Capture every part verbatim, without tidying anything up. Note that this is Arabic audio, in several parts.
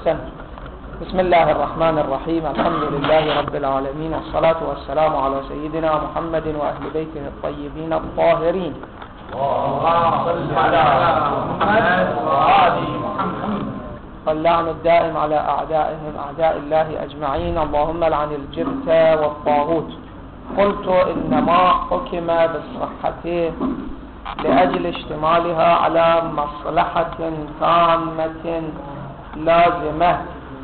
أحسن. بسم الله الرحمن الرحيم. الحمد لله رب العالمين، والصلاة والسلام على سيدنا محمد وأهل بيته الطيبين الطاهرين. اللهم صل على محمد وآل محمد. واللعن الدائم على أعدائهم أعداء الله أجمعين. اللهم لعن الجبت والطاغوت. قلت إنما حكم بالصحة لأجل اشتمالها على مصلحة تامة لازمة.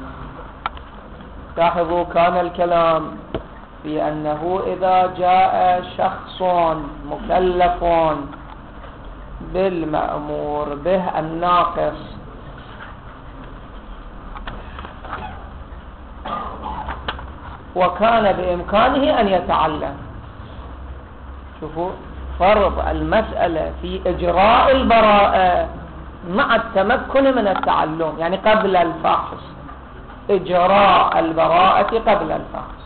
لاحظوا كان الكلام في أنه إذا جاء شخص مكلف بالمأمور به الناقص وكان بإمكانه أن يتعلم، شوفوا فرض المسألة في إجراء البراءة مع التمكن من التعلم، يعني قبل الفحص، إجراء البراءة قبل الفحص.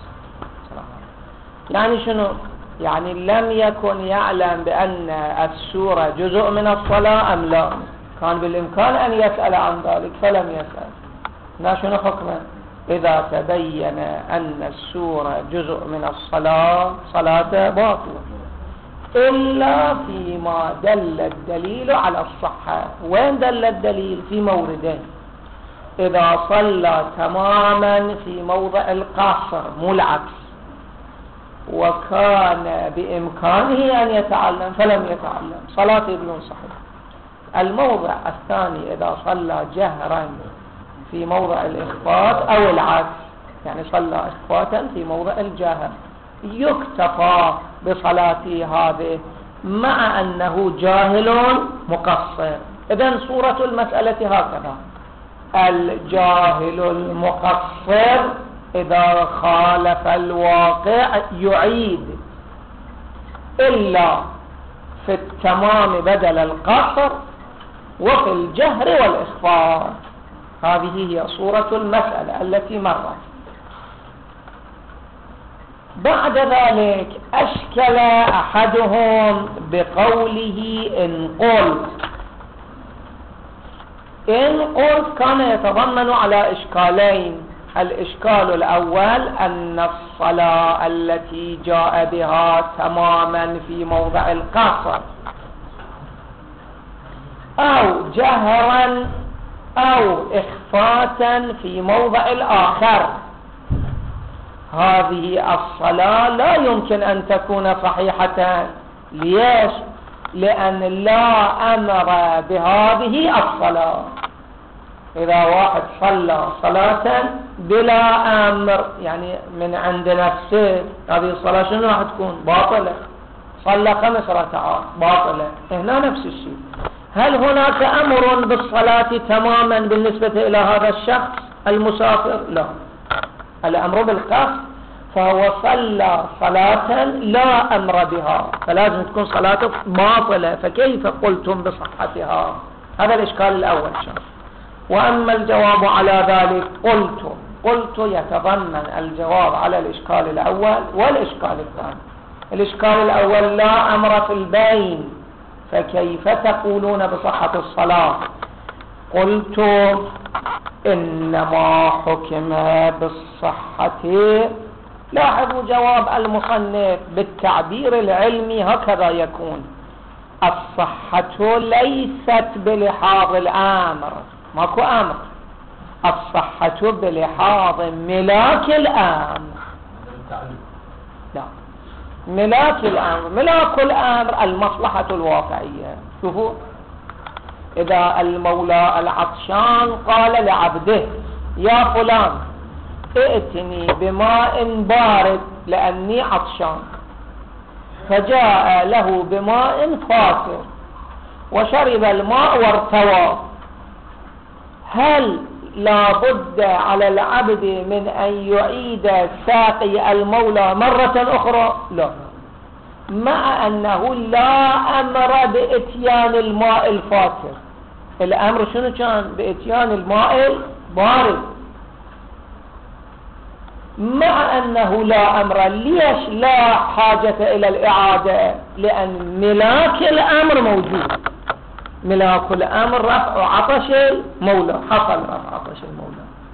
يعني شنو؟ يعني لم يكن يعلم بأن السورة جزء من الصلاة أم لا، كان بالإمكان أن يسأل عن ذلك فلم يسأل. لا، شنو حكمه؟ إذا تبين أن السورة جزء من الصلاة صلاة باطلة، إلا فيما دل الدليل على الصحة. وين دل الدليل؟ في موردين. إذا صلى تماما في موضع القصر مو العكس، وكان بإمكانه أن يتعلم فلم يتعلم، صلاته بدون صحيح. الموضع الثاني إذا صلى جهرا في موضع الإخفاء أو العكس، يعني صلى إخفاء في موضع الجهر، يكتفى بصلاته هذه مع أنه جاهل مقصر. إذن صورة المسألة هكذا: الجاهل المقصر إذا خالف الواقع يعيد، إلا في التمام بدل القصر وفي الجهر والإخفاء. هذه هي صورة المسألة التي مرت. بعد ذلك أشكل أحدهم بقوله إن قلت. إن قلت كان يتضمن على إشكالين. الإشكال الأول أن الصلاة التي جاء بها تماما في موضع القصر أو جهرا أو إخفاء في موضع الآخر، هذه الصلاة لا يمكن أن تكون صحيحة. ليش؟ لأن لا أمر بهذه الصلاة. إذا واحد صلى صلاة بلا أمر، يعني من عند نفسه، هذه الصلاة شنو راح تكون؟ باطلة. صلى خمس ركعات باطلة. هنا نفس الشيء. هل هناك أمر بالصلاة تماما بالنسبة إلى هذا الشخص المسافر؟ لا، الأمر بالقصد، فهو صلى صلاة لا أمر بها، فلازم تكون صلاته باطلة، فكيف قلتم بصحتها؟ هذا الإشكال الأول. شخص. وأما الجواب على ذلك قلت قلت يتضمن الجواب على الإشكال الأول والإشكال الثاني. الإشكال الأول: لا أمر في البين، فكيف تقولون بصحة الصلاة؟ قلت إنما حكم بالصحة. لاحظوا جواب المصنف بالتعبير العلمي هكذا يكون: الصحة ليست بلحاظ الأمر، ماكو أمر، الصحة بلحاظ ملاك الأمر. لا، ملاك الأمر، ملاك الأمر المصلحة الواقعية. شوفوا، إذا المولى العطشان قال لعبده: يا فلان ائتني بماء بارد لأني عطشان، فجاء له بماء فاتر وشرب الماء وارتوى، هل لا بد على العبد من أن يعيد ساقي المولى مرة أخرى؟ لا، مع أنه لا أمر بإتيان الماء الفاتر. الأمر شنو كان؟ بإتيان الماء البارد. مع أنه لا أمر، ليش لا حاجة إلى الإعادة؟ لأن ملاك الأمر موجود. ملاك الأمر رفع عطش المولى، حصل رفع عطش المولى.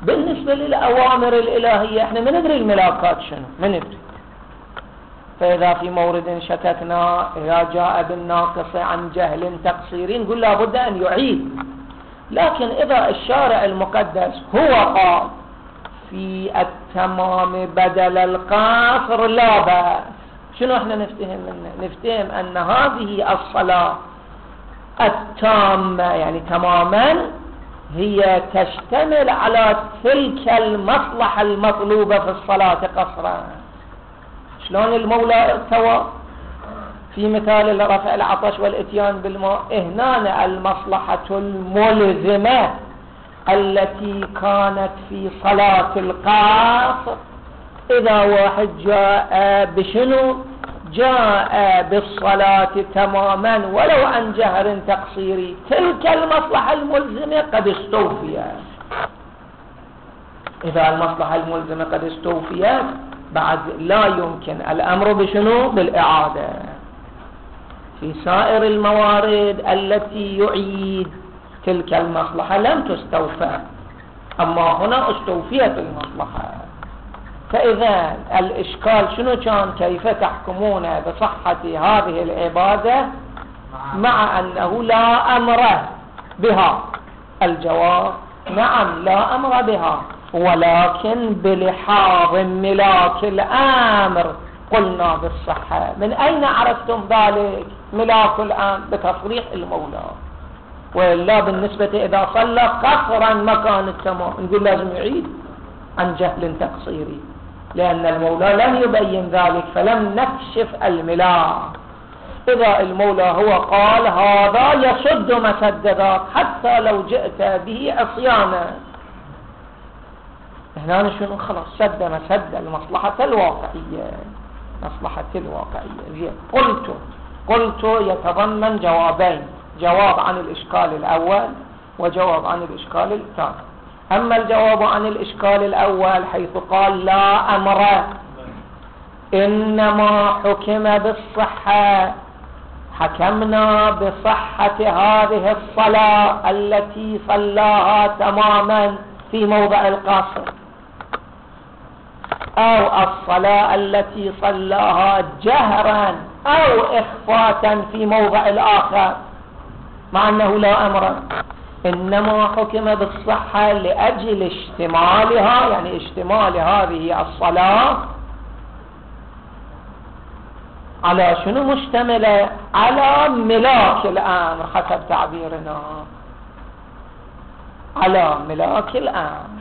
بالنسبة للأوامر الإلهية احنا ما ندري الملاكات شنو، ما ندري. فإذا في مورد شككنا إذا جاء بالناقص عن جهل تقصير نقول لابد أن يعيد. لكن إذا الشارع المقدس هو قال في التمام بدل القصر لا بأس، شنو احنا نفتهم منه؟ نفتهم أن هذه الصلاة التامة يعني تماما هي تشتمل على تلك المصلحة المطلوبة في الصلاة قصرا. شلون المولى ارتوى في مثال رفع العطش والاتيان بالماء؟ هنا المصلحة الملزمة التي كانت في صلاة القصر إذا واحد جاء بشنو؟ جاء بالصلاة تماما ولو عن جهر تقصيري، تلك المصلحة الملزمة قد استوفيت. إذا المصلحة الملزمة قد استوفيت بعد لا يمكن الأمر بشنو؟ بالإعادة. في سائر الموارد التي يعيد تلك المصلحة لم تستوفى، أما هنا استوفيت المصلحة. فإذا الإشكال شنو كان؟ كيف تحكمون بصحة هذه العبادة مع أنه لا أمر بها؟ الجواب نعم لا أمر بها، ولكن بلحاظ ملاك الأمر قلنا بالصحة. من أين عرفتم ذلك؟ ملاك الأمر بتصريح المولى. وإلا بالنسبة إذا صلى قصرا مكان التمام نقول لازم يعيد عن جهل تقصيري، لأن المولى لم يبين ذلك فلم نكشف الملاك. إذا المولى هو قال هذا يصد مسد ذاك حتى لو جئت به عصيانا، هنا شنو؟ خلاص سد مسد المصلحة الواقعية، مصلحة الواقعية. قلت قلت يتضمن جوابين، جواب عن الإشكال الأول وجواب عن الإشكال الثاني. أما الجواب عن الإشكال الأول حيث قال لا أمر إنما حكم بالصحة، حكمنا بصحة هذه الصلاة التي صلاها تماما في موضع القصر، أو الصلاة التي صلاها جهرا أو إخفاتا في موضع الآخر، مع أنه لا أمر. إنما حكم بالصحة لأجل اشتمالها، يعني اشتمال هذه الصلاة على شنو؟ مشتملة على ملاك الأمر حسب تعبيرنا، على ملاك الأمر.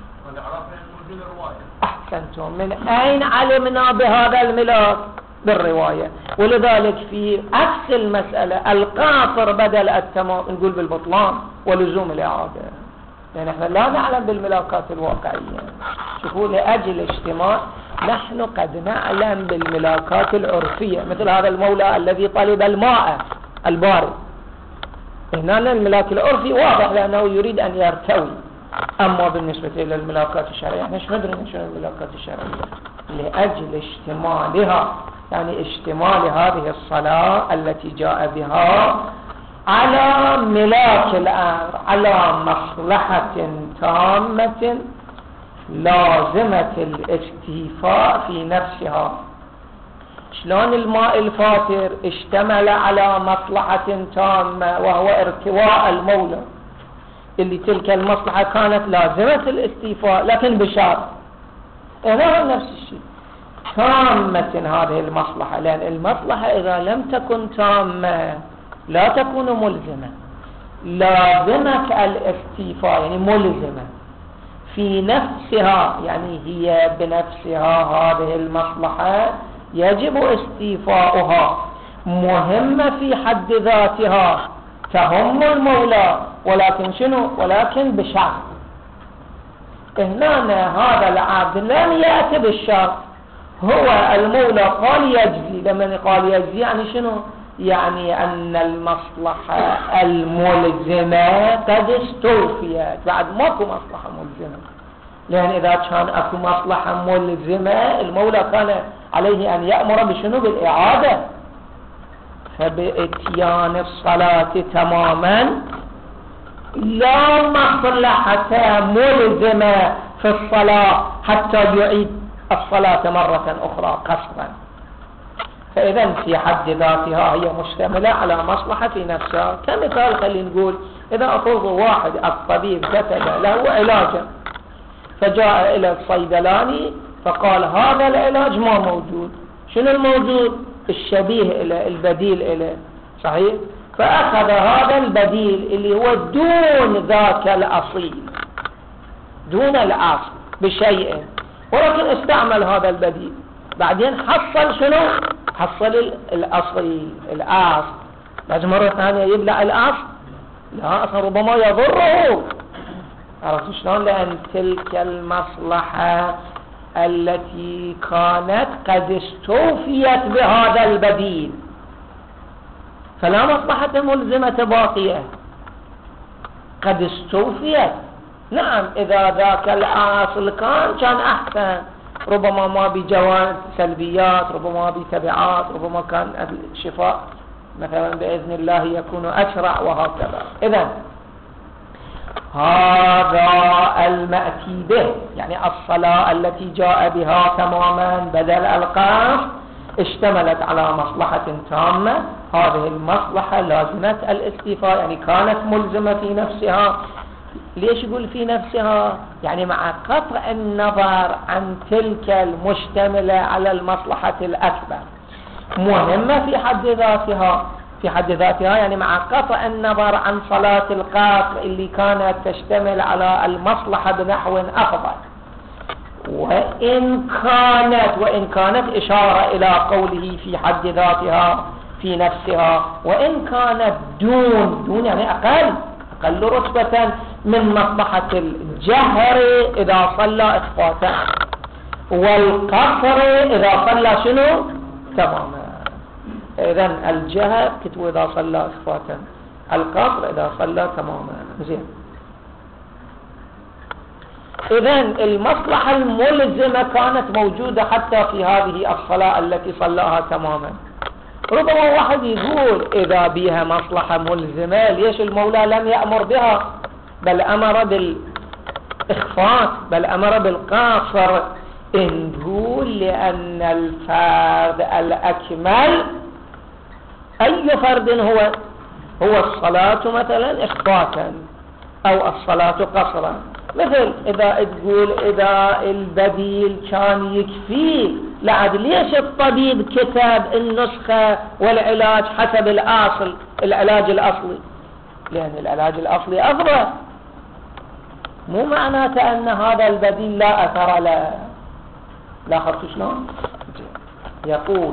أحسنتم. من أين علمنا بهذا الملاك؟ بالرواية. ولذلك في عكس المسألة القاصر بدل التمام نقول بالبطلان ولزوم الإعادة، لأن احنا لا نعلم بالملاكات الواقعية. شوفوا لأجل اجتماع نحن قد نعلم بالملاكات العرفية، مثل هذا المولى الذي طلب الماء البارد، هنا الملاك العرفي واضح لأنه يريد أن يرتوي. أما بالنسبة إلى الملاكات الشرعية احنا مش ندري شنو الملاكات الشرعية. لأجل اشتمالها، يعني اشتمال هذه الصلاة التي جاء بها على ملاك الأمر، على مصلحة تامة لازمة الاستيفاء في نفسها. شلون الماء الفاتر اشتمل على مصلحة تامة وهو ارتواء المولى، اللي تلك المصلحة كانت لازمة الاستيفاء لكن بشرط. هنا نفس الشيء تامة هذه المصلحة، لأن المصلحة إذا لم تكن تامة لا تكون ملزمة. لازمة الاستيفاء يعني ملزمة في نفسها، يعني هي بنفسها هذه المصلحة يجب استيفاؤها، مهمة في حد ذاتها، تهم المولى، ولكن شنو؟ ولكن بشرط. هنا هذا العبد لم يأتي بالشرط، هو المولى قال يجزي. لما قال يجزي يعني شنو؟ يعني أن المصلحة الملزمة قد استوفيت، بعد ماكو مصلحة ملزمة. لأن إذا كان أكو مصلحة ملزمة المولى كان عليه أن يأمر بشنو؟ بالإعادة. فبإتيان الصلاة تماما لا مصلحة ملزمة في الصلاة حتى يعيد الصلاة مرة أخرى قصرا. فإذا في حد ذاتها هي مشتملة على مصلحة في نفسها. كمثال خلينا نقول إذا أفرض واحد الطبيب كتب له علاجا، فجاء إلى الصيدلاني فقال هذا العلاج ما موجود. شنو الموجود؟ الشبيه إليه، البديل إليه، صحيح؟ فأخذ هذا البديل اللي هو دون ذاك الأصيل، دون الأصل بشيء، ولكن استعمل هذا البديل، بعدين حصل شنو؟ حصل الأصل، الأصل لازم مرة ثانية يبلع الأصل؟ لا، أصلا ربما يضره. عرفت شلون؟ لأن تلك المصلحة التي كانت قد استوفيت بهذا البديل، فلا مصلحة ملزمة باقية، قد استوفيت. نعم إذا ذاك الأصل كان كان أحسن، ربما ما بجواز سلبيات، ربما بتبعات، ربما كان الشفاء مثلا بإذن الله يكون أسرع وهكذا. إذن هذا المأتي به، يعني الصلاة التي جاء بها تماما بدل القصد اشتملت على مصلحة تامة. هذه المصلحة لازمة الاستيفاء، يعني كانت ملزمة في نفسها. ليش يقول في نفسها؟ يعني مع قطع النظر عن تلك المشتملة على المصلحة الأكبر، مهمة في حد ذاتها، في حد ذاتها يعني مع قطع النظر عن صلاة القصر اللي كانت تشتمل على المصلحة بنحو أفضل. وإن كانت وإن كانت إشارة إلى قوله في حد ذاتها في نفسها، وإن كانت دون دون يعني أقل أقل رتبة من مصلحة الجهر إذا صلى إخفاتا، والقصر إذا صلى شنو؟ تماما. إذن الجهر كتبوا إذا صلى إخفاتا، القصر إذا صلى تماما. زين. إذن المصلحة الملزمة كانت موجودة حتى في هذه الصلاة التي صلاها تماما. ربما واحد يقول إذا بها مصلحة ملزمة ليش المولى لم يأمر بها، بل أمر بالإخفاء، بل أمر بالقاصر؟ نقول لأن الفرد الأكمل أي فرد هو؟ هو الصلاة مثلا إخفاء أو الصلاة قصرا. مثل إذا تقول إذا البديل كان يكفي، لعد ليش الطبيب كتب النسخة والعلاج حسب الأصل، العلاج الأصلي؟ لأن العلاج الأصلي أفضل. مو معناته أن هذا البديل لا أثر له. لا خرطوا شلون؟ يقول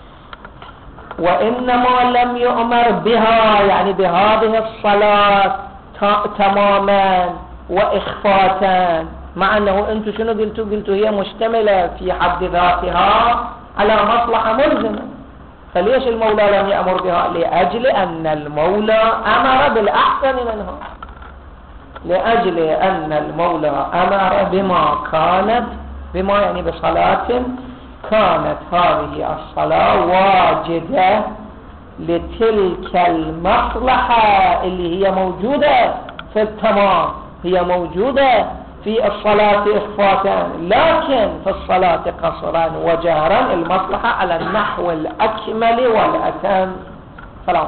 وإنما لم يؤمر بها، يعني بهذه الصلاة تماما وإخفاتا، مع أنه أنتم شنو قلتوا؟ قلتوا هي مشتملة في حد ذاتها على مصلحة ملزمة. فليش المولى لم يأمر بها؟ لأجل أن المولى أمر بالأحسن منها، لأجل أن المولى أمر بما كانت، بما يعني بصلاة كانت هذه الصلاة واجدة لتلك المصلحة اللي هي موجودة في التمام، هي موجودة في الصلاة إخفاتا، لكن في الصلاة قصرا وجهرا المصلحة على النحو الأكمل والأتم. سلام.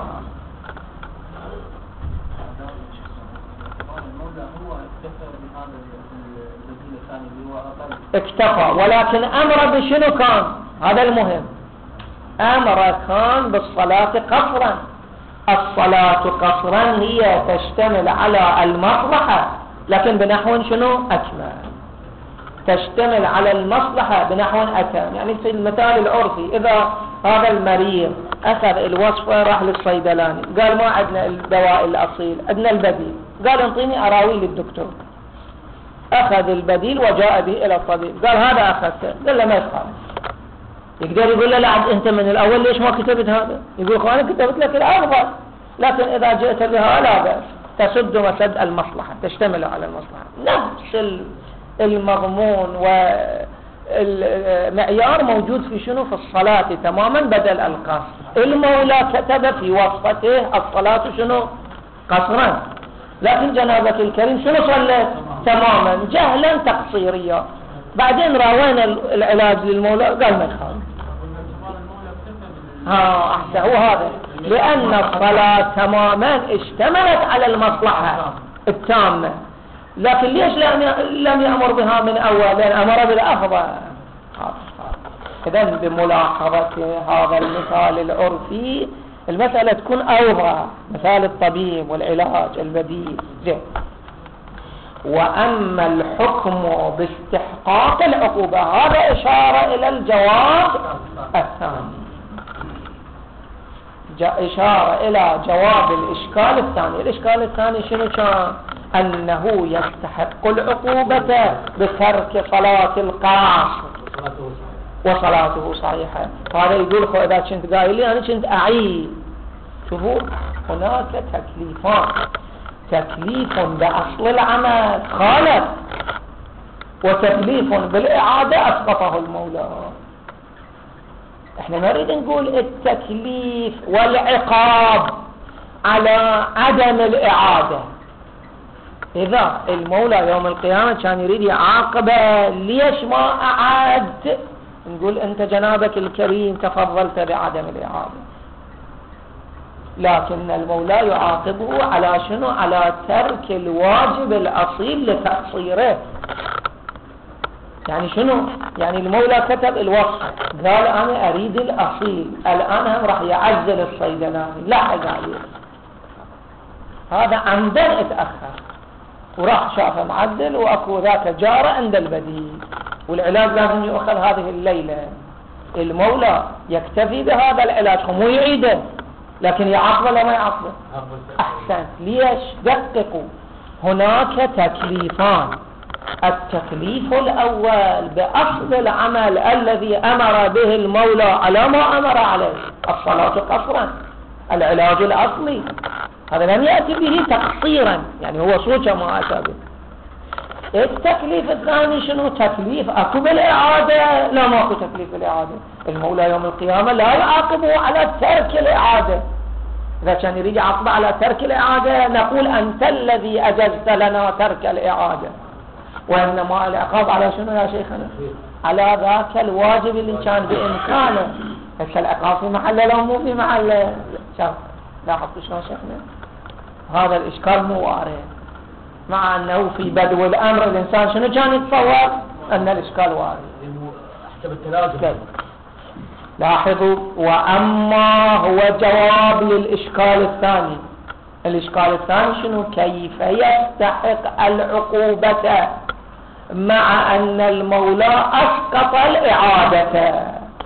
اكتفى، ولكن أمر بشنو كان؟ هذا المهم. أمر كان بالصلاة قصرا. الصلاة قصرا هي تشتمل على المصلحة لكن بنحو شنو؟ أكمل. تشتمل على المصلحة بنحو أتم. يعني في المثال العرفي إذا هذا المريض أخذ الوصفة راح للصيدلاني قال ما عندنا الدواء الأصيل، عندنا البديل، قال انطيني أراويل للدكتور. أخذ البديل وجاء به إلى الطبيب قال هذا أخذته، قال له ما يخالف. يقدر يقول له لا أنت من الأول ليش ما كتبت هذا؟ يقول أنا كتبت لك الأفضل، لكن إذا جئت بها لا بأس، تسد مسد المصلحة، تشتمل على المصلحة. نفس المضمون والمعيار موجود في شنو؟ في الصلاة تماما بدل القصر. المولى كتب في وصفته الصلاة شنو؟ قصرا، لكن جنابك الكريم شنو صلت؟ تماما جهلا تقصيريا. بعدين راوينا العلاج للمولى قال ما يخالف. ها أحسن هو هذا، لأن الصلاة تماما اشتملت على المصلحة التامة، لكن ليش لم يأمر بها من أول؟ لأن أمر بالأفضل. إذن بملاحظة هذا المثال العرفي المسألة تكون أوضح، مثال الطبيب والعلاج البديل زين. وأما الحكم باستحقاق العقوبة هذا إشارة إلى الجواب الثاني، إشارة إلى جواب الإشكال الثاني. الإشكال الثاني شنو كان؟ أنه يستحق العقوبة بترك صلاة القاصر وصلاته صحيحة. هذا يقول خو إذا كنت قايل لي أنا كنت أعيد. شوفوا هناك تكليفان، تكليف بأصل العمل خالف، وتكليف بالإعادة أسقطه المولى. احنا نريد نقول التكليف والعقاب على عدم الإعادة. إذا المولى يوم القيامة كان يريد يعاقبه ليش ما أعاد، نقول أنت جنابك الكريم تفضلت بعدم الإعادة، لكن المولى يعاقبه على شنو؟ على ترك الواجب الأصيل لتقصيره. يعني شنو؟ يعني المولى كتب الوصف، قال أنا أريد الأصيل، الآن هم راح يعزل الصيدلاني لاحق عليه، هذا عمدا اتأخر وراح شافه معدل وأكو ذاك جارة عند البديل، والعلاج لازم يؤخذ هذه الليلة. المولى يكتفي بهذا العلاج مو يعيده، لكن يعاقبه ولا ما يعاقبه؟ أحسن. ليش؟ دققوا، هناك تكليفان. التكليف الأول بأصل العمل الذي أمر به المولى على ما أمر عليه، الصلاة قصرا، العلاج الأصلي، هذا لم يأتي به تقصيرا، يعني هو صوت ما أتى به. التكليف الثاني شنو؟ تكليف أكو بالإعادة؟ لا، ما أكو تكليف بالإعادة. المولى يوم القيامة لا يعاقبه على ترك الإعادة. إذا كان يريد يعاقبه على ترك الإعادة نقول أنت الذي أجزت لنا ترك الإعادة، وإنما العقاب على شنو يا شيخنا؟ على ذاك الواجب اللي كان بإمكانه. بس العقاب في محله لو مو في محله. شوف لاحظتوا شلون شيخنا؟ هذا الإشكال مو وارد، مع أنه في بدو الأمر الإنسان شنو كان يتصور؟ أن الإشكال وارد. حسب التلازم. لاحظوا، وأما هو جواب للإشكال الثاني. الإشكال الثاني شنو؟ كيف يستحق العقوبة مع أن المولى أسقط الإعادة.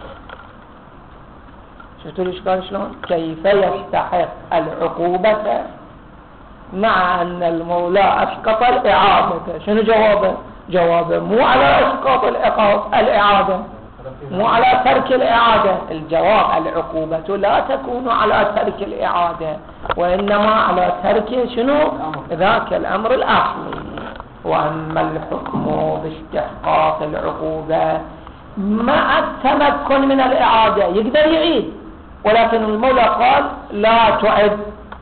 شفتوا الإشكال شلون؟ كيف يستحق العقوبة مع أن المولى أسقط الإعادة. شنو جوابه؟ جوابه مو على إسقاط الإعادة، مو على ترك الإعادة. الجواب العقوبة لا تكون على ترك الإعادة، وإنما على ترك شنو؟ ذاك الأمر الأصلي. وأما الحكم باستحقاق العقوبة مع التمكن من الإعادة، يقدر يعيد، ولكن المولى قال لا تعد،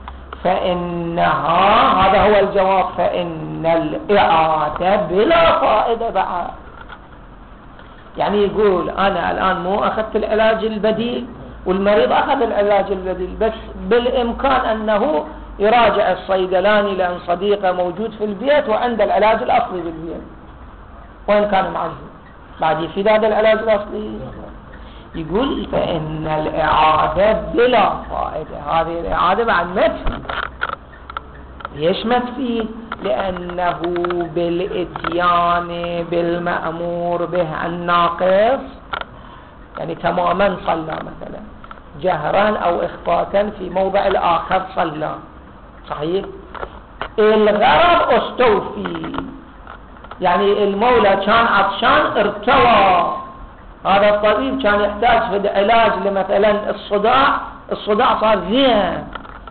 فإنها، هذا هو الجواب، فإن الإعادة بلا فائدة بعد. يعني يقول أنا الآن مو أخذت العلاج البديل والمريض أخذ العلاج البديل، بس بالإمكان أنه يراجع الصيدلاني لأن صديقه موجود في البيت وعند العلاج الأصلي بالبيت، وإن كان معجز بعد يفيد هذا العلاج الأصلي. يقول فإن الإعادة بلا فائدة. هذه الإعادة بعد ما تفيد. ليش ما تفيد؟ لأنه بالإتيان بالمأمور به الناقص، يعني تماما صلى مثلا جهرا أو إخفاتا في موضع الآخر صلى صحيح، الغرض استوفي. يعني المولى كان عطشان ارتوى، هذا الطبيب كان يحتاج في علاج لمثلا الصداع، الصداع صار زين،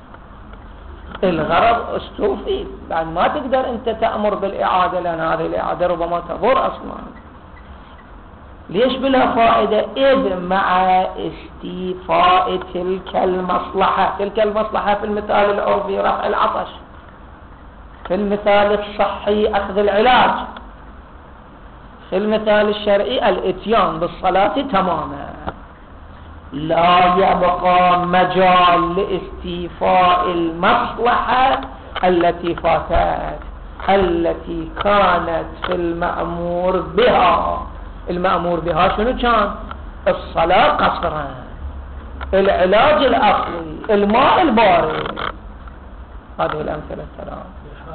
الغرض استوفي. بعد ما تقدر انت تأمر بالإعادة، لأن هذه الإعادة ربما تضر أصلا. ليش بلا فائدة؟ إذ مع استيفاء تلك المصلحة، تلك المصلحة في المثال العرفي رفع العطش، في المثال الصحي أخذ العلاج، في المثال الشرعي الاتيان بالصلاة تماما. لا يبقى مجال لاستيفاء المصلحة التي فاتت، التي كانت في المأمور بها. المأمور بها شنو كان؟ الصلاة قصرا، العلاج الأصلي، الماء البارد. هذه الأمثلة الثلاث.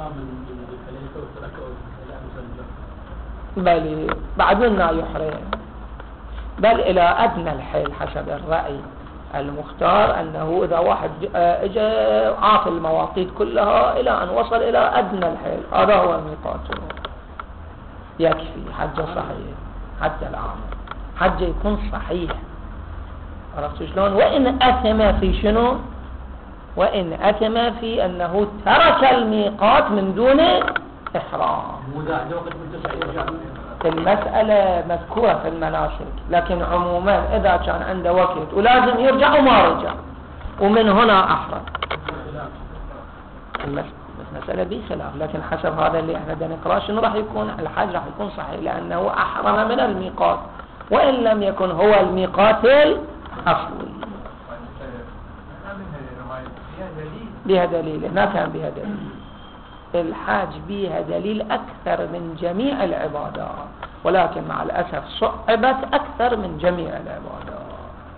بل بعد منا يحرم، بل إلى أدنى الحيل حسب الرأي المختار، أنه إذا واحد اجى عاف المواقيت كلها إلى أن وصل إلى أدنى الحيل هذا هو ميقاته، يكفي حجه صحيح. حتى العام حجه يكون صحيح، عرفت شلون؟ وإن أثم في شنو؟ وإن أثم في أنه ترك الميقات من دون إحرام. المسألة مذكورة في المناسك، لكن عموما إذا كان عنده وقت ولازم يرجع وما رجع ومن هنا أحرم. المسألة دي خلاف، لكن حسب هذا اللي احنا بدنا نقرأ شنو راح يكون الحج، راح يكون صحيح لأنه أحرم من الميقات وإن لم يكن هو الميقات الأصلي. بها دليل، هنا كان بها دليل. الحاج بها دليل أكثر من جميع العبادات، ولكن مع الأسف صعبت أكثر من جميع العبادات.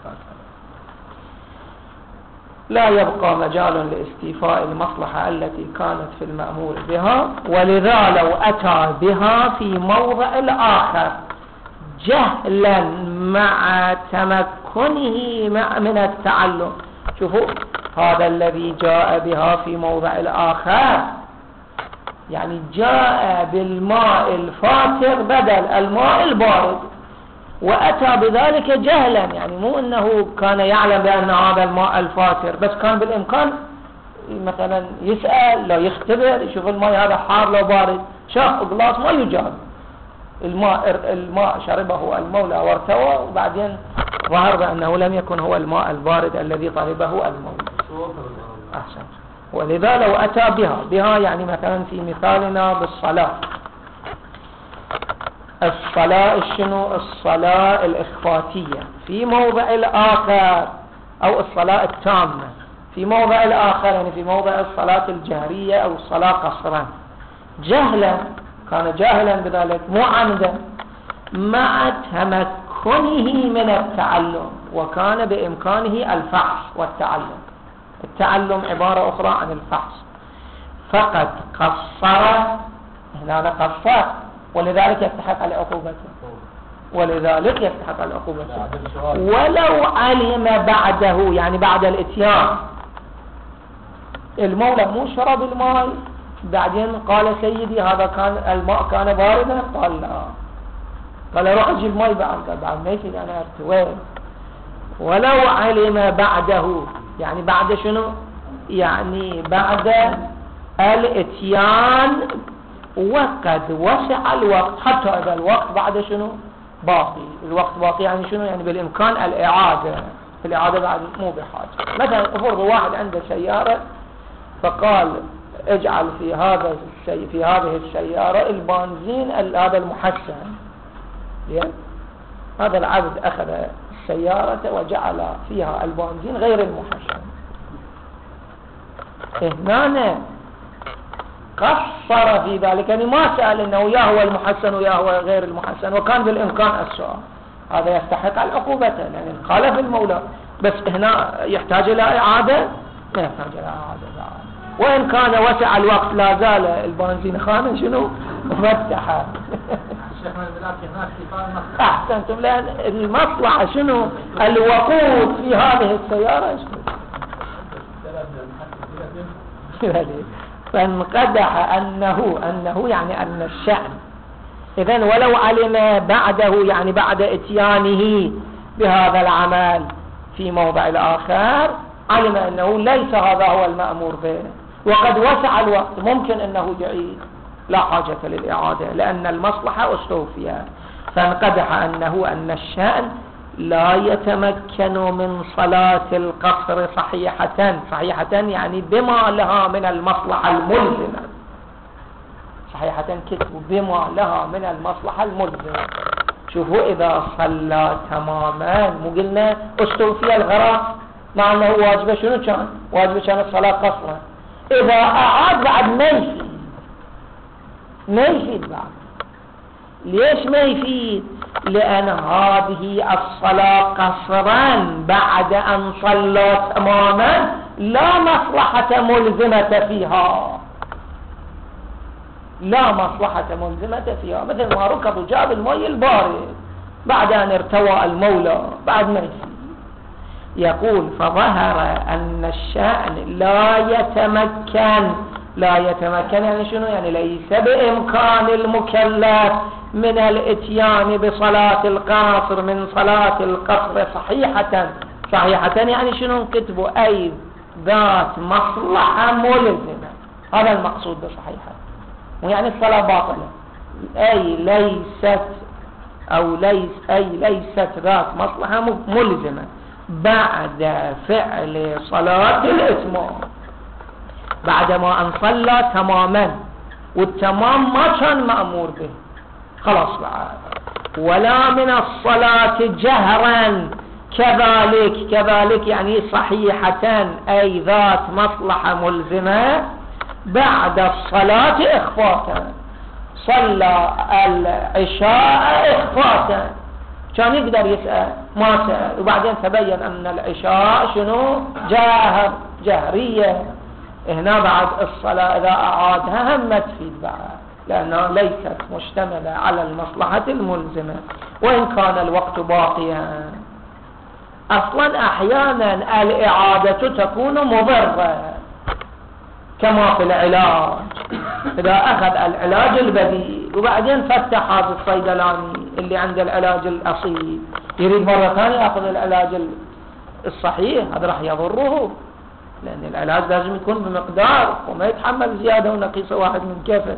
لا يبقى مجال لاستيفاء المصلحة التي كانت في المأمور بها، ولذا لو أتى بها في موضع الآخر جهلا مع تمكنه من التعلم. شوفوا هذا الذي جاء بها في موضع الآخر، يعني جاء بالماء الفاتر بدل الماء البارد، وأتى بذلك جهلا، يعني مو أنه كان يعلم بأن هذا الماء الفاتر، بس كان بالإمكان مثلا يسأل لو يختبر يشوف الماء هذا حار لو بارد، شاف قلاص ما يجاب الماء، الماء شربه المولى وارتوى، وبعدين ظهر بأنه لم يكن هو الماء البارد الذي طلبه المولى. أحسن. ولذا لو أتى بها بها يعني مثلا في مثالنا بالصلاة، الصلاة شنو؟ الصلاة الإخفاتية في موضع الآخر، أو الصلاة التامة في موضع الآخر، يعني في موضع الصلاة الجهرية أو الصلاة قصرا، جهلا، كان جاهلا بذلك مو عمدا، مع تمكنه من التعلم، وكان بإمكانه الفحص والتعلم. التعلم عبارة أخرى عن الفحص، فقد قصر، هنا قصر، ولذلك يستحق على عقوبته، ولذلك يستحق على عقوبته. ولو علم بعده، يعني بعد الاتيان، المولى مو شرب الماء بعدين قال سيدي هذا كان الماء كان باردا، قال لا، قال روح اجيب ماء بعد، قال بعد ما يصير انا ارتويت. ولو علم بعده، يعني بعد شنو؟ يعني بعد الاتيان وقد وسع الوقت، حتى إذا الوقت بعد شنو؟ باقي، الوقت باقي يعني شنو؟ يعني بالإمكان الإعادة، الإعادة بعد مو بحاجة. مثلا افرض واحد عنده سيارة فقال اجعل في هذا الشيء في هذه السيارة البنزين هذا المحسن، هذا العبد أخذ السيارة وجعل فيها البنزين غير المحسن، هنا قصر في ذلك، يعني ما سأل انه يا هو المحسن ويا هو غير المحسن، وكان بالامكان السؤال، هذا يستحق العقوبة يعني خالف المولى. بس هنا يحتاج الى اعادة، لا يحتاج الى اعادة، وان كان وسع الوقت لا زال البنزين خانه شنو مفتحة. احسنتم، لان المصلحة شنو؟ الوقود في هذه السيارة فانقدح أنه أنه يعني أن الشأن. إذن ولو علم بعده، يعني بعد اتيانه بهذا العمل في موضع الآخر، علم أنه ليس هذا هو المأمور به، وقد وسع الوقت، ممكن أنه يعيد، لا حاجة للإعادة لأن المصلحة استوفيت. فانقدح أنه أن الشأن لا يتمكن من صلاة القصر صحيحة، صحيحة يعني بما لها من المصلحة الملزمة، صحيحتين كتبوا بما لها من المصلحة الملزمة. شوفوا إذا صلى تماما مو قلنا استوفي الغرض، مع أنه واجبه شنو كان؟ واجبه كان الصلاة قصرا. إذا أعاد بعد ما يفيد، ما يفيد بعد. ليش ما يفيد؟ لأن هذه الصلاة قصرا بعد أن صلى تماما لا مصلحة ملزمة فيها، لا مصلحة ملزمة فيها. مثل ما ركض جاب المي البارد بعد أن ارتوى المولى بعد ما يفيد. يقول فظهر أن الشأن لا يتمكن. لا يتمكن يعني شنو؟ يعني ليس بإمكان المكلف من الاتيان بصلاة القصر من صلاة القصر صحيحة. صحيحة يعني شنو؟ كتبوا أي ذات مصلحة ملزمة، هذا المقصود بصحيحة. ويعني الصلاة باطلة، أي ليست أو ليس أي ليست ذات مصلحة ملزمة بعد فعل صلاة الإتمام، بعدما أن صلى تماما، والتمام ما كان مأمور به خلاص بعد. ولا من الصلاة جهرا كذلك. كذلك يعني صحيحة أي ذات مصلحة ملزمة بعد الصلاة إخفاتا. صلى العشاء إخفاتا، كان يقدر يسأل ما سأل، وبعدين تبين أن العشاء شنو؟ جاهر، جهرية. هنا بعد الصلاة إذا أعادها هم ما تفيد بعد، لأنها ليست مشتملة على المصلحة الملزمة وإن كان الوقت باقيا. أصلا أحيانا الإعادة تكون مضرة كما في العلاج. إذا أخذ العلاج البديل وبعدين فتح هذا الصيدلاني اللي عنده العلاج الأصيل يريد مرة ثانية يأخذ العلاج الصحيح، هذا راح يضره، لأن العلاج لازم يكون بمقدار وما يتحمل زيادة ونقيصة واحد من كيفه.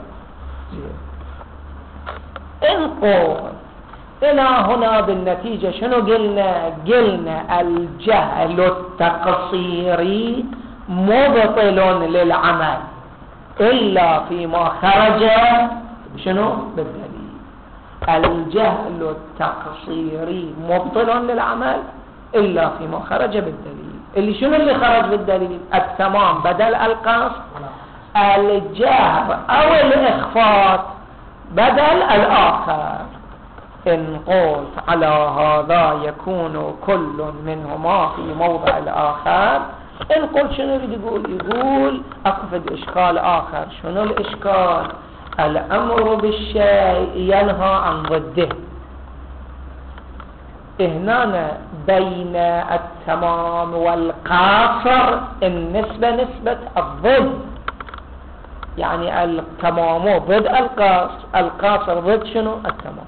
انقل إلى هنا بالنتيجة شنو قلنا؟ قلنا الجهل التقصيري مبطل للعمل إلا فيما خرج شنو؟ بالدليل. الجهل التقصيري مبطل للعمل إلا فيما خرج بالدليل. اللي شنو اللي خرج بالدليل؟ التمام بدل القصر، الجهر أو الإخفاء بدل الآخر. إن قلت على هذا يكون كل منهما في موضع الآخر. إن قلت شنو يريد يقول؟ يقول أقفد إشكال آخر. شنو الإشكال؟ الأمر بالشيء ينهى عن ضده. هنا بين التمام والقاصر النسبة نسبة الضد، يعني التمام ضد القاصر، القاصر ضد شنو؟ التمام.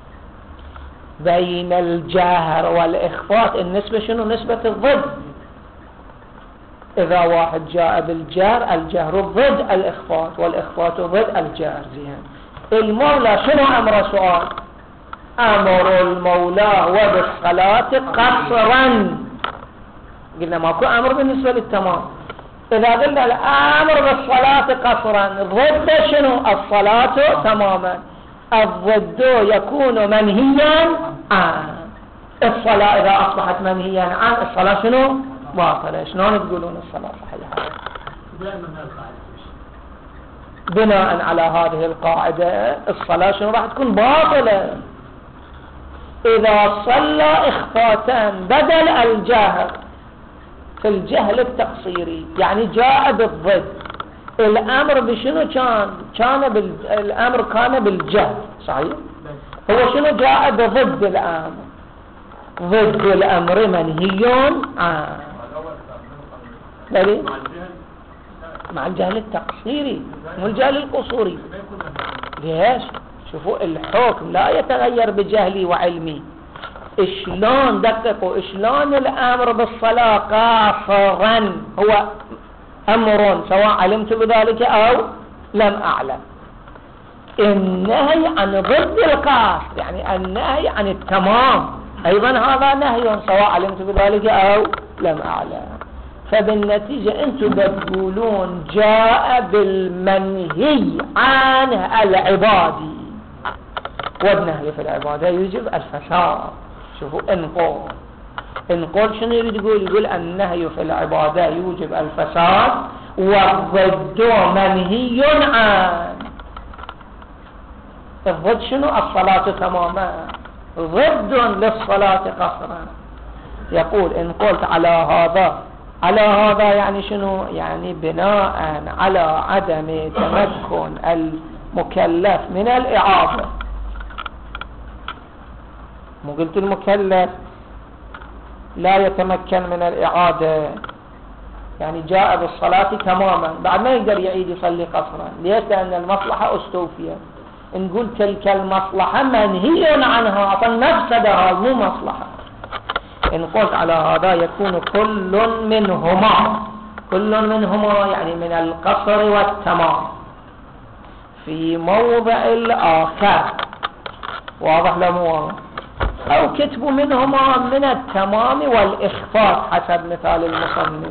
بين الجهر والإخفاء النسبة شنو؟ نسبة الضد. إذا واحد جاء بالجهر، الجهر ضد الإخفاء والإخفاء ضد الجهر. زين، المولى شنو أمر؟ سؤال. أمر المولى وبالصلاة قصرا. قلنا ماكو أمر بالنسبة للتمام. إذا قلنا الأمر بالصلاة قصرا ضد شنو؟ الصلاة تماما. الضد يكون منهيا عن الصلاة. إذا أصبحت منهيا عن الصلاة شنو؟ باطلة. شلون تقولون الصلاة صحيحة؟ بناء على هذه القاعدة الصلاة شنو راح تكون؟ باطلة. إذا صلى إخفاء بدل الجهر في الجهل التقصيري، يعني جاء بالضد. الأمر بشنو كان؟ كان بال... الأمر كان بالجهل، صحيح؟ هو شنو جاء بضد الأمر؟ ضد الأمر منهي عنه. بلي مع الجهل التقصيري مو الجهل القصوري. ليش؟ شوفوا الحكم لا يتغير بجهلي وعلمي. شلون دققوا شلون الأمر بالصلاة قاصرا هو أمر سواء علمت بذلك أو لم أعلم. النهي عن ضد القاصر يعني النهي عن التمام أيضا هذا نهي سواء علمت بذلك أو لم أعلم. فبالنتيجة انتم بتقولون جاء بالمنهي عن العبادي، والنهي في العبادة يجب الفساد. شوفوا انقول انقول شنو يريد يقول؟ يقول النهي في العبادة يوجب الفساد والضد منهي عنه. الضد شنو؟ الصلاة تماما، ضد للصلاة قصرا. يقول إن قلت على هذا، على هذا يعني شنو؟ يعني بناء على عدم تمكن المكلف من الإعادة. مو قلت المكلف لا يتمكن من الإعادة، يعني جاء بالصلاة تماما بعد ما يقدر يعيد يصلي قصرا. ليش؟ لأن المصلحة استوفيت. نقول تلك المصلحة منهي عنها، أصلا مفسدها مو مصلحة. إن قلت على هذا يكون كل منهما، كل منهما يعني من القصر والتمام في موضع الآخر. واضح لا مو واضح؟ أو كتب منهما من التمام والإخفاء حسب مثال المصنف،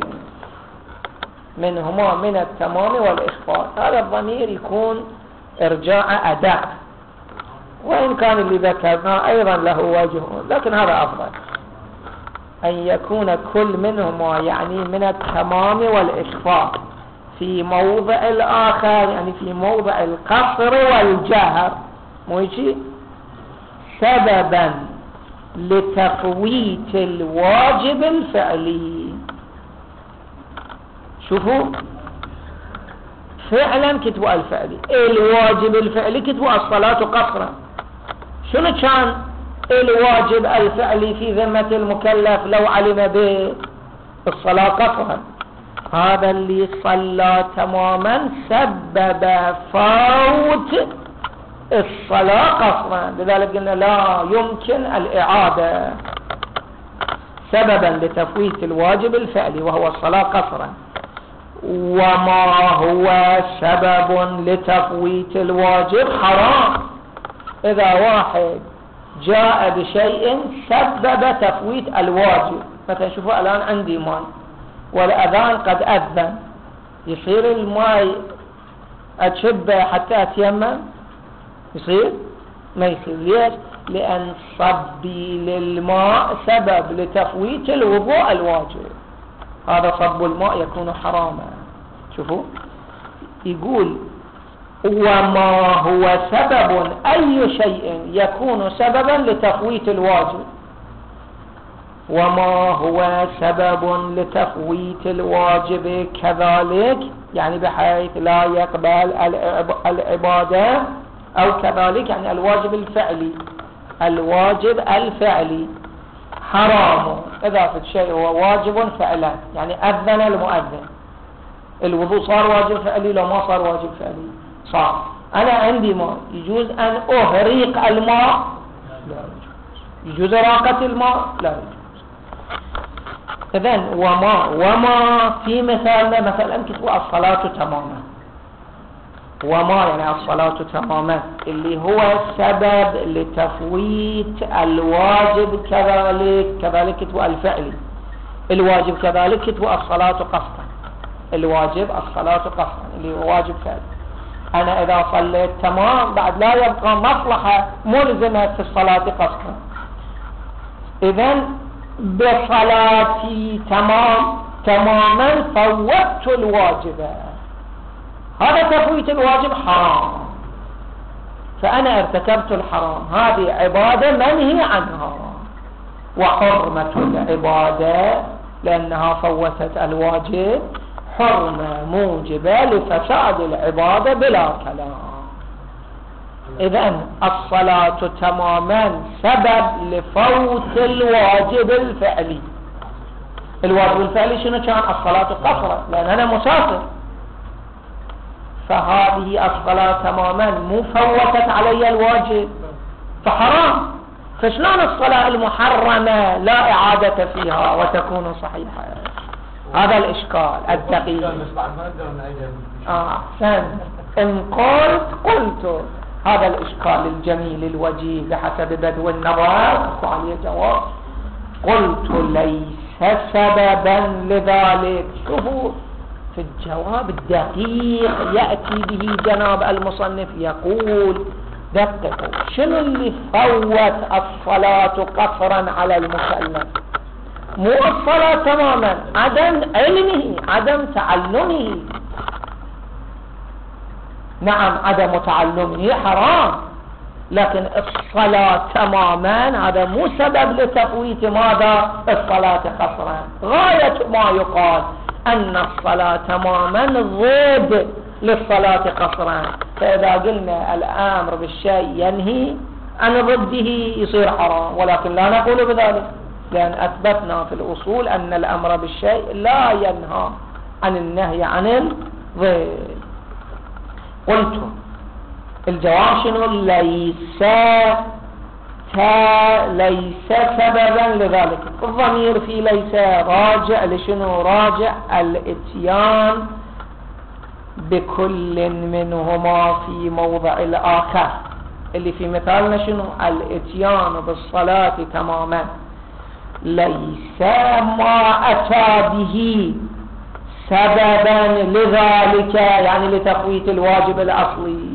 منهما من التمام والإخفاء. هذا الضمير يكون إرجاع أداء، وإن كان اللي ذكرنا أيضا له وجه، لكن هذا أفضل أن يكون كل منهما يعني من التمام والإخفاء في موضع الآخر، يعني في موضع القصر والجهر، مو يجي سببا لتفويت الواجب الفعلي. شوفوا فعلا كتبوا الفعلي، الواجب الفعلي كتبوا الصلاة قصرا. شنو كان الواجب الفعلي في ذمة المكلف لو علم به؟ الصلاة قصرا. هذا اللي صلى تماما سبب فوت الصلاة قصرا، لذلك قلنا لا يمكن الإعادة، سببا لتفويت الواجب الفعلي وهو الصلاة قصرا. وما هو سبب لتفويت الواجب حرام. إذا واحد جاء بشيء سبب تفويت الواجب، مثلا شوفوا الآن عندي ماء والأذان قد أذن، يصير الماء أتشبه حتى أتيمم؟ يصير؟ ما يصير. ليش؟ لأن صبي للماء سبب لتفويت الوضوء الواجب، هذا صب الماء يكون حراما. شوفوا يقول وما هو سبب، أي شيء يكون سببا لتفويت الواجب. وما هو سبب لتفويت الواجب كذلك، يعني بحيث لا يقبل العبادة، أو كذلك يعني الواجب الفعلي، الواجب الفعلي حرام. إضافة شيء هو واجب فعلا، يعني أذن المؤذن، الوضوء صار واجب فعلي لو ما صار واجب فعلي؟ صار. أنا عندي ماء، يجوز أن أهريق الماء؟ لا يجوز. يجوز إراقة الماء؟ لا يجوز. إذن وما وما في مثالنا مثلا كتبوا الصلاة تماما، وما يعني الصلاة تماما اللي هو سبب لتفويت الواجب كذلك، كذلك كتبوا الفعلي. الواجب كذلك كتبوا الصلاة قصدا، الواجب الصلاة قصدا اللي هو واجب فعلي. أنا إذا صليت تمام بعد لا يبقى مصلحة ملزمة في الصلاة قصدا، إذن بصلاتي تمام تماما فوتت الواجب، هذا تفويت الواجب حرام، فأنا ارتكبت الحرام، هذه عبادة منهي عنها. وحرمة العبادة لأنها فوتت الواجب حرمة موجبة لفساد العبادة بلا كلام. إذن الصلاة تماما سبب لفوت الواجب الفعلي. الواجب الفعلي شنو كان؟ الصلاة قصرا، لأن أنا مسافر، فهذه الصلاة تماما مو فوتت علي الواجب فحرام. فشلون الصلاة المحرمة لا إعادة فيها وتكون صحيحة؟ هذا الإشكال الدقيق. آه أحسن. إن قلت قلت هذا الإشكال الجميل الوجيه بحسب بدو النظر عليه جواب. قلت ليس سببا لذلك. شوفوا في الجواب الدقيق يأتي به جناب المصنف يقول دققوا شنو اللي فوت الصلاة قصرا على المكلف؟ مو الصلاة تماما، عدم علمه، عدم تعلمه. نعم عدم تعلمه حرام، لكن الصلاة تماما هذا مو سبب لتفويت ماذا؟ الصلاة قصرا. غاية ما يقال أن الصلاة تماما ضد للصلاة قصرا. فإذا قلنا الأمر بالشيء ينهي عن ضده يصير حرام، ولكن لا نقول بذلك، لأن أثبتنا في الأصول أن الأمر بالشيء لا ينهى عن النهي عن الضد. قلت الجواب شنو؟ ليس ليس سببا لذلك. الضمير في ليس راجع لشنو؟ راجع الاتيان بكل منهما في موضع الآخر، اللي في مثالنا شنو؟ الاتيان بالصلاة تماما. ليس ما أتى به سببا لذلك، يعني لتفويت الواجب الأصلي.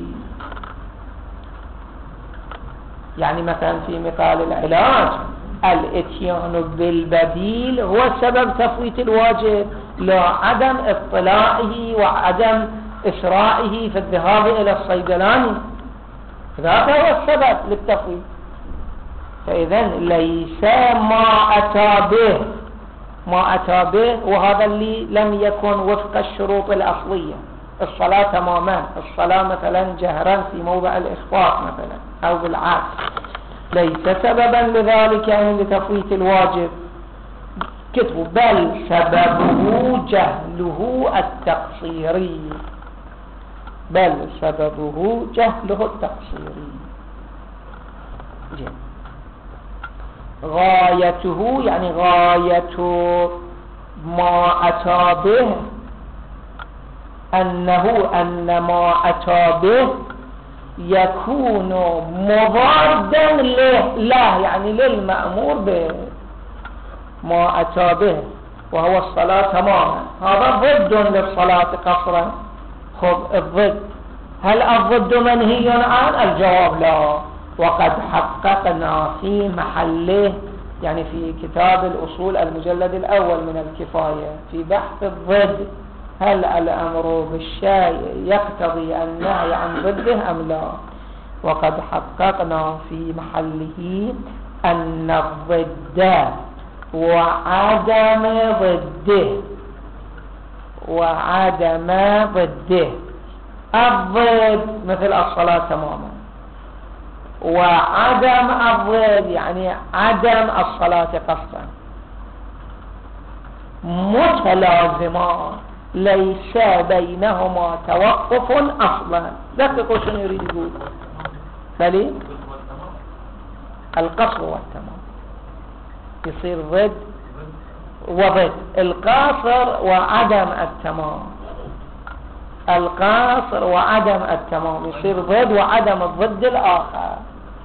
يعني مثلا في مثال العلاج الاتيان بالبديل هو سبب تفويت الواجب، لا عدم اطلاعه وعدم إسرائه في الذهاب إلى الصيدلاني، ذاك هو السبب للتفويت. فإذا ليس ما أتى به، ما أتى به وهذا اللي لم يكن وفق الشروط الأصلية. الصلاة تماما، الصلاة مثلا جهرا في موضع الإخفاء مثلا أو بالعكس، ليس سببا لذلك يعني لتفويت الواجب. كتبوا بل سببه جهله التقصيري، بل سببه جهله التقصيري. جيد. غايته يعني غاية ما أتى به أنه أن ما أتى به يكون مضادا له، لا يعني للمأمور به. ما أتى به وهو الصلاة تماما هذا ضد للصلاة قصرا. خذ الضد، هل الضد منهي عنه؟ الجواب لا. وقد حققنا في محله، يعني في كتاب الأصول المجلد الأول من الكفاية في بحث الضد، هل الأمر بالشيء يقتضي النهي عن ضده أم لا؟ وقد حققنا في محله أن الضد وعدم ضده وعدم ضده، الضد مثل الصلاة تماما، وعدم الضد يعني عدم الصلاة قصدا، متلازمان ليس بينهما توقف أصلا. دققوا شنو يريد يقول. بلي القصر والتمام يصير ضد وضد، القاصر وعدم التمام، القاصر وعدم التمام يصير ضد وعدم الضد الآخر.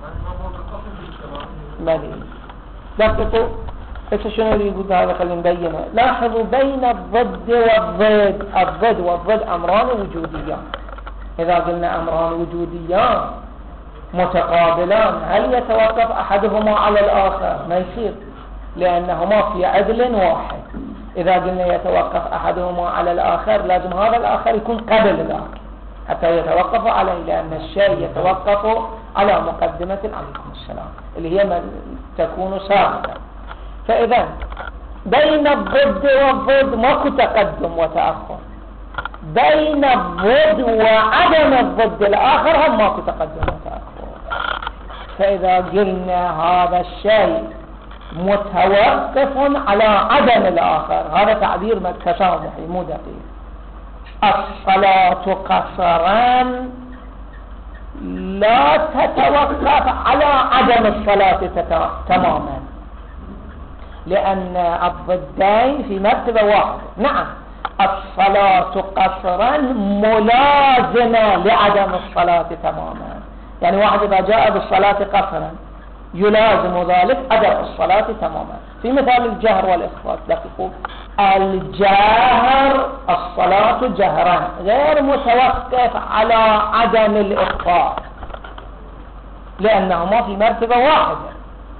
بلي دققوا بس شنو يقول هذا، خلينا نبينه. لاحظوا بين الضد والضد، الضد والضد أمران وجوديان. إذا قلنا أمران وجوديان متقابلان هل يتوقف أحدهما على الآخر؟ ما يصير، لأنهما في عدل واحد. إذا قلنا يتوقف أحدهما على الآخر لازم هذا الآخر يكون قبل ذاك حتى يتوقف عليه، لأن الشيء يتوقف على مقدمة عليكم السلام اللي هي من تكون سابقة. فإذا بين الضد والضد ماكو تقدم وتأخر، بين الضد وعدم الضد الآخر هم ماكو تقدم وتأخر. فإذا قلنا هذا الشيء متوقف على عدم الآخر، هذا تعبير تسامحي مو دقيق. الصلاة قصرا لا تتوقف على عدم الصلاة تماما، لأن الضدين في مرتبة واحدة. نعم الصلاة قصرا ملازمة لعدم الصلاة تماما، يعني واحد إذا جاء بالصلاة قصرا يلازم ذلك عدم الصلاة تماما. في مثال الجهر والإخفاء دقيقوا. الجهر الصلاة جهرا غير متوقف على عدم الإخفاء لأنهما في مرتبة واحدة.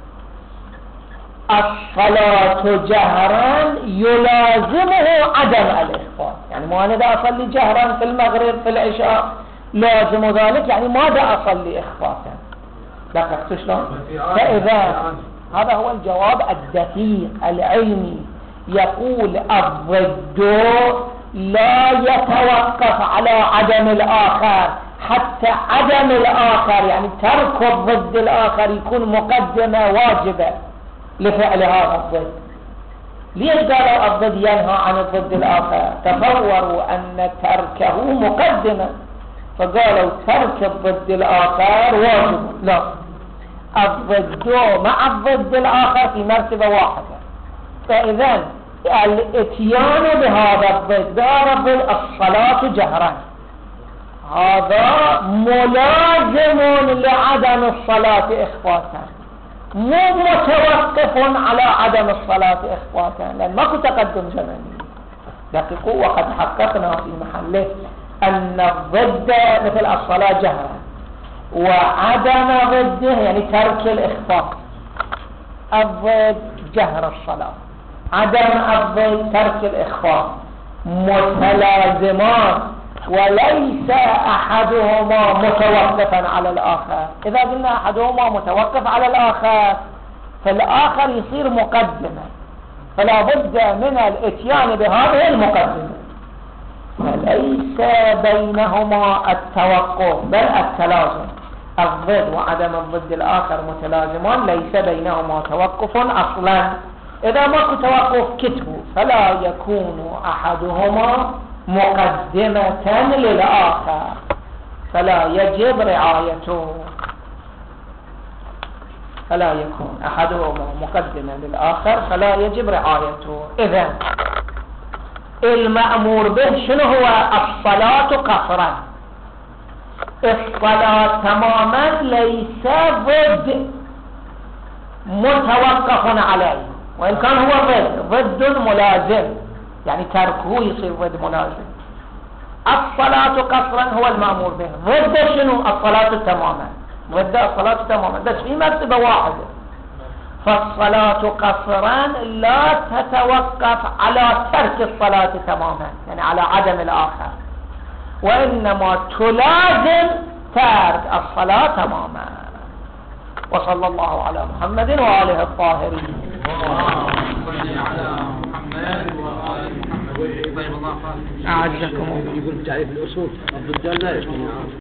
الصلاة جهرا يلازمه عدم الإخفاء، يعني ما أنا دا أصلي جهرا في المغرب في العشاء لازم ذلك يعني ما دا أصلي إخفاء. دققت شلون؟ فإذا هذا هو الجواب الدقيق العلمي، يقول الضد لا يتوقف على عدم الآخر حتى عدم الآخر يعني ترك الضد الآخر يكون مقدمة واجبة لفعل هذا الضد. ليش قالوا الضد ينهى عن الضد الآخر؟ تصوروا أن تركه مقدمة فقالوا ترك الضد الآخر واجب. لا، الضد مع الضد الآخر في مرتبة واحدة. فإذا الاتيان بهذا الضد هذا الضد الصلاة جهرا هذا ملازم لعدم الصلاة إخفاء، مو متوقف على عدم الصلاة إخفاء، لأن ماكو تقدم زمني. دقيقوا وقد حققنا في محله أن الضد مثل الصلاة جهرا وعدم ضده يعني ترك الإخفاء. الضد جهر الصلاة، عدم الضد ترك الإخفاء، متلازمان وليس أحدهما متوقفا على الآخر. إذا قلنا أحدهما متوقف على الآخر فالآخر يصير مقدمة، فلا بد من الاتيان بهذه المقدمة، فليس بينهما التوقف بل التلازم. الضد وعدم الضد الآخر متلازمان ليس بينهما توقف أصلا. إذا ماكو توقف كتبوا فلا يكون أحدهما مقدمة للآخر فلا يجب رعايته، فلا يكون أحدهما مقدمة للآخر فلا يجب رعايته. إذن المأمور به شنو هو؟ الصلاة قصرا. الصلاة تماما ليس ضد متوقف عليه، وإن كان هو ضد ضد ملازم يعني تركه يصير ضد ملازم. الصلاة قصرا هو المأمور به، ضد شنو؟ الصلاة تماما، ضد الصلاة تماما بس في مرتبة واحدة. فالصلاة قصرا لا تتوقف على ترك الصلاة تماما يعني على عدم الآخر، وإنما تلازم ترك الصلاة تماما. وصلى الله على محمد وآله الطاهرين. أعزكم الله. يقول تعريف الأصول الضد لا يكون